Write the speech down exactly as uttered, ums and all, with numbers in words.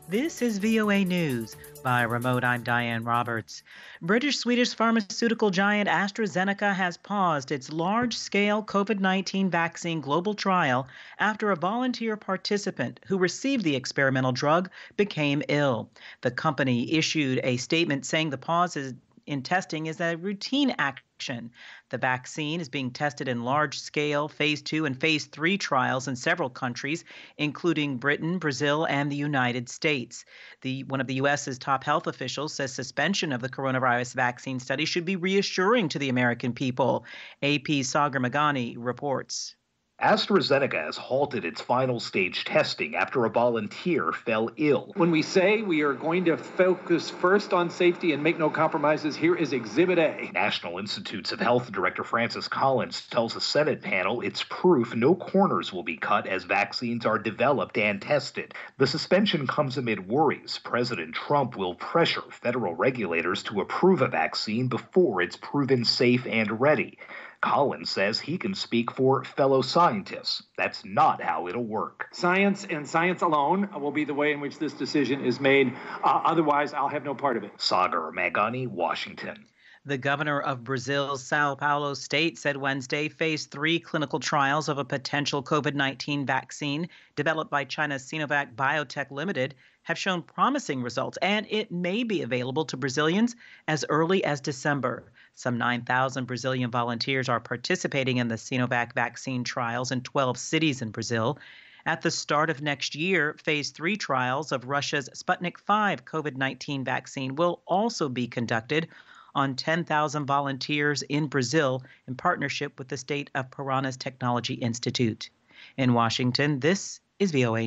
This is V O A News. By remote, I'm Diane Roberts. British Swedish pharmaceutical giant AstraZeneca has paused its large scale COVID nineteen vaccine global trial after a volunteer participant who received the experimental drug became ill. The company issued a statement saying the pause is in testing is a routine action. The vaccine is being tested in large scale phase two and phase three trials in several countries, including Britain, Brazil, and the United States. The, one of the U S's top health officials says suspension of the coronavirus vaccine study should be reassuring to the American people. A P's Sagar Meghani reports. AstraZeneca has halted its final stage testing after a volunteer fell ill. When we say we are going to focus first on safety and make no compromises, here is Exhibit A. National Institutes of Health Director Francis Collins tells a Senate panel it's proof no corners will be cut as vaccines are developed and tested. The suspension comes amid worries President Trump will pressure federal regulators to approve a vaccine before it's proven safe and ready. Collins says he can speak for fellow scientists. That's not how it'll work. Science and science alone will be the way in which this decision is made. Uh, otherwise, I'll have no part of it. Sagar Meghani, Washington. The governor of Brazil's Sao Paulo state said Wednesday phase three clinical trials of a potential COVID nineteen vaccine developed by China's Sinovac Biotech Limited have shown promising results, and it may be available to Brazilians as early as December. Some nine thousand Brazilian volunteers are participating in the Sinovac vaccine trials in twelve cities in Brazil. At the start of next year, phase three trials of Russia's Sputnik five COVID nineteen vaccine will also be conducted on ten thousand volunteers in Brazil in partnership with the state of Paraná's Technology Institute. In Washington, this is V O A